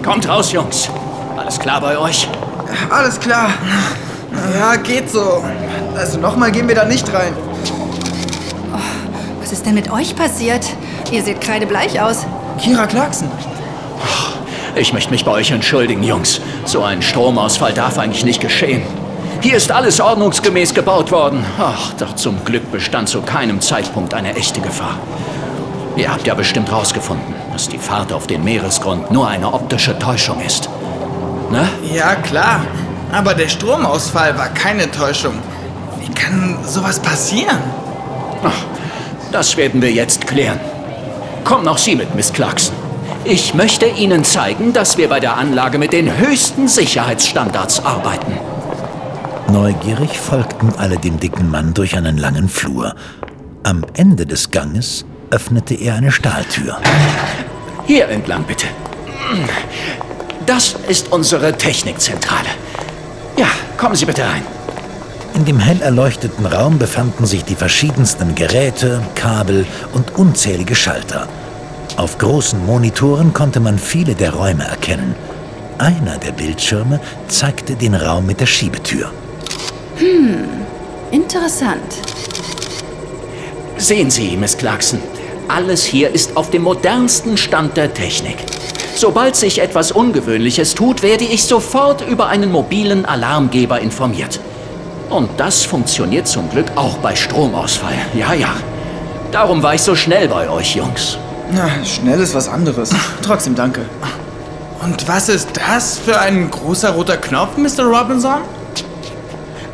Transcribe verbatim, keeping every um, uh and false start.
Kommt raus, Jungs. Alles klar bei euch? Alles klar. Ja, geht so. Also nochmal gehen wir da nicht rein. Oh, was ist denn mit euch passiert? Ihr seht kreidebleich aus. Kira Clarkson. Ich möchte mich bei euch entschuldigen, Jungs. So ein Stromausfall darf eigentlich nicht geschehen. Hier ist alles ordnungsgemäß gebaut worden. Ach, doch zum Glück bestand zu keinem Zeitpunkt eine echte Gefahr. Ihr habt ja bestimmt rausgefunden, dass die Fahrt auf den Meeresgrund nur eine optische Täuschung ist. Ne? Ja, klar. Aber der Stromausfall war keine Täuschung. Wie kann sowas passieren? Ach, das werden wir jetzt klären. Kommen noch Sie mit, Miss Clarkson. Ich möchte Ihnen zeigen, dass wir bei der Anlage mit den höchsten Sicherheitsstandards arbeiten. Neugierig folgten alle dem dicken Mann durch einen langen Flur. Am Ende des Ganges öffnete er eine Stahltür. Hier entlang, bitte. Das ist unsere Technikzentrale. Ja, kommen Sie bitte rein. In dem hell erleuchteten Raum befanden sich die verschiedensten Geräte, Kabel und unzählige Schalter. Auf großen Monitoren konnte man viele der Räume erkennen. Einer der Bildschirme zeigte den Raum mit der Schiebetür. Hm, interessant. Sehen Sie, Miss Clarkson, alles hier ist auf dem modernsten Stand der Technik. Sobald sich etwas Ungewöhnliches tut, werde ich sofort über einen mobilen Alarmgeber informiert. Und das funktioniert zum Glück auch bei Stromausfall. Ja, ja. Darum war ich so schnell bei euch, Jungs. Na, schnell ist was anderes. Trotzdem danke. Und was ist das für ein großer roter Knopf, Mister Robinson?